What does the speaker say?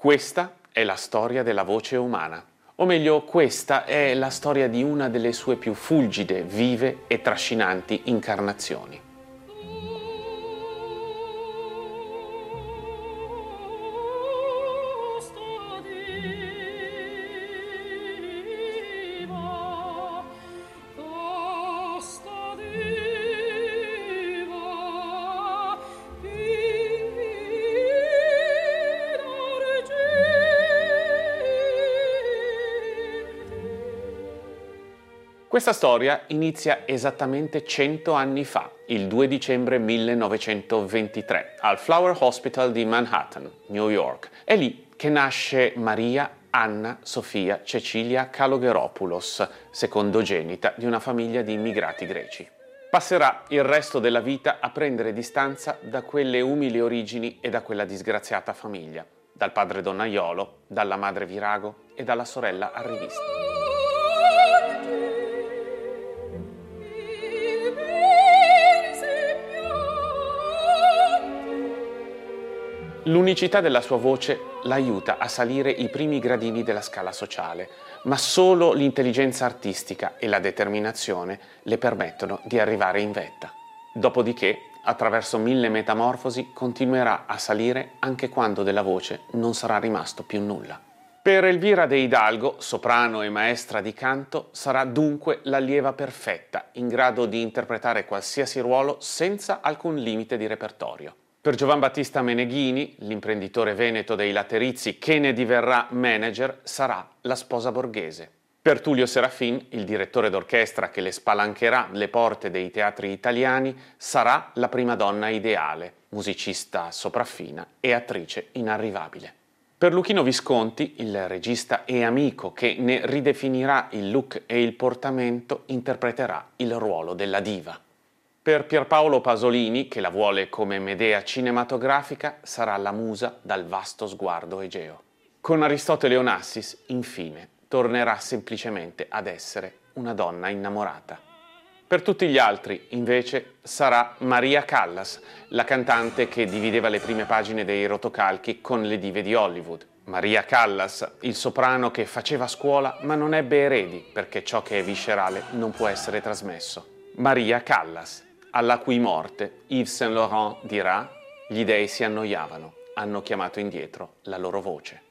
Questa è la storia della voce umana, o meglio, questa è la storia di una delle sue più fulgide, vive e trascinanti incarnazioni. Questa storia inizia esattamente 100 anni fa, il 2 dicembre 1923, al Flower Hospital di Manhattan, New York. È lì che nasce Maria Anna Sofia Cecilia Kalogeropoulos, secondogenita di una famiglia di immigrati greci. Passerà il resto della vita a prendere distanza da quelle umili origini e da quella disgraziata famiglia, dal padre donnaiolo, dalla madre virago e dalla sorella arrivista. L'unicità della sua voce l'aiuta a salire i primi gradini della scala sociale, ma solo l'intelligenza artistica e la determinazione le permettono di arrivare in vetta. Dopodiché, attraverso 1000 metamorfosi, continuerà a salire anche quando della voce non sarà rimasto più nulla. Per Elvira de Hidalgo, soprano e maestra di canto, sarà dunque l'allieva perfetta, in grado di interpretare qualsiasi ruolo senza alcun limite di repertorio. Per Giovan Battista Meneghini, l'imprenditore veneto dei Laterizi che ne diverrà manager, sarà la sposa borghese. Per Tullio Serafin, il direttore d'orchestra che le spalancherà le porte dei teatri italiani, sarà la prima donna ideale, musicista sopraffina e attrice inarrivabile. Per Luchino Visconti, il regista e amico che ne ridefinirà il look e il portamento, interpreterà il ruolo della diva. Per Pierpaolo Pasolini, che la vuole come Medea cinematografica, sarà la musa dal vasto sguardo egeo. Con Aristotele Onassis, infine, tornerà semplicemente ad essere una donna innamorata. Per tutti gli altri, invece, sarà Maria Callas, la cantante che divideva le prime pagine dei rotocalchi con le dive di Hollywood. Maria Callas, il soprano che faceva scuola ma non ebbe eredi perché ciò che è viscerale non può essere trasmesso. Maria Callas, alla cui morte Yves Saint Laurent dirà: gli dei si annoiavano, hanno chiamato indietro la loro voce.